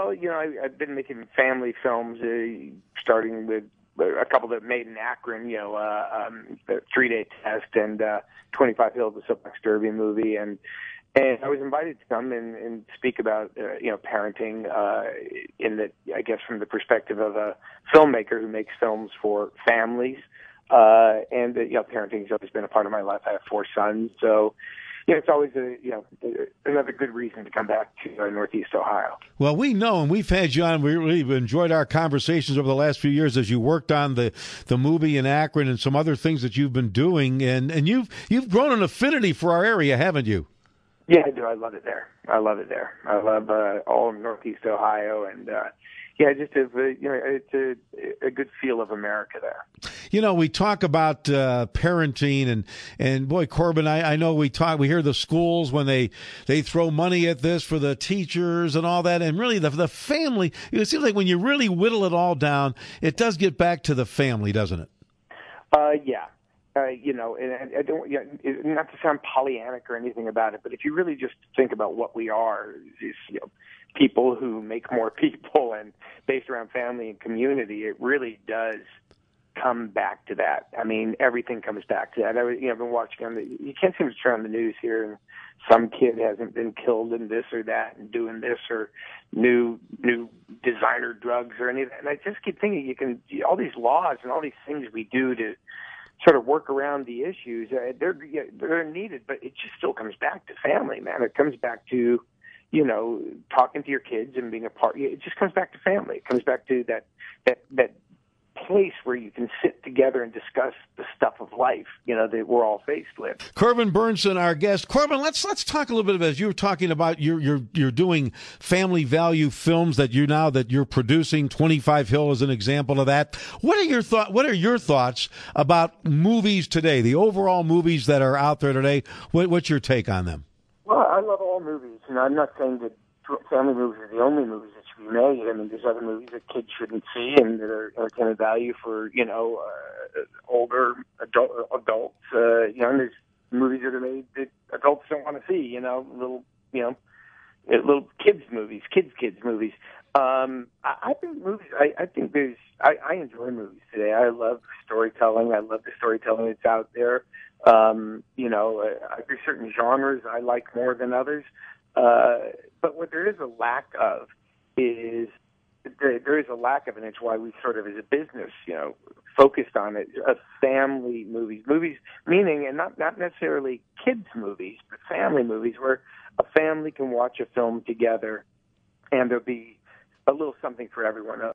Well, I've been making family films, starting with a couple that made in Akron, the 3-Day Test and 25 Hill, the Soapbox Derby movie, and I was invited to come and speak about parenting I guess from the perspective of a filmmaker who makes films for families, and parenting has always been a part of my life. I have 4 sons, so. Yeah, it's always another good reason to come back to Northeast Ohio. Well, we know, and we've had you on. We've enjoyed our conversations over the last few years as you worked on the movie in Akron and some other things that you've been doing, and you've grown an affinity for our area, haven't you? Yeah, I do. I love it there. I love all of Northeast Ohio, and just it's a good feel of America there. We talk about parenting, and boy, Corbin, I know we hear the schools when they throw money at this for the teachers and all that, and really the family. It seems like when you really whittle it all down, it does get back to the family, doesn't it? Yeah. And I don't, not to sound Pollyannic or anything about it, but if you really just think about what we are, is people who make more people and based around family and community, it really does come back to that. I mean, everything comes back to that. I've been watching you can't seem to turn on the news here and some kid hasn't been killed in this or that and doing this or new designer drugs or anything. And I just keep thinking all these laws and all these things we do to sort of work around the issues, they're needed, but it just still comes back to family, man. It comes back to, talking to your kids and being a part. It just comes back to family. It comes back to that place where you can sit together and discuss the stuff of life, that we're all faced with. Corbin Bernsen, our guest. Corbin, let's talk a little bit about, as you were talking about, you're doing family value films that you're producing. 25 Hill is an example of that. What are your thoughts about movies today? The overall movies that are out there today. What's your take on them? Well, I love all movies. I'm not saying that family movies are the only movies that should be made. I mean, there's other movies that kids shouldn't see and that are entertainment value for, older adults. And there's movies that are made that adults don't want to see, little kids movies, kids movies. I think movies, I enjoy movies today. I love storytelling. I love the storytelling that's out there. There's certain genres I like more than others. But what there is a lack of is there is a lack of, and it's why we sort of, as a business, focused on it, family movies. Movies meaning, and not necessarily kids movies, but family movies where a family can watch a film together and there'll be a little something for everyone.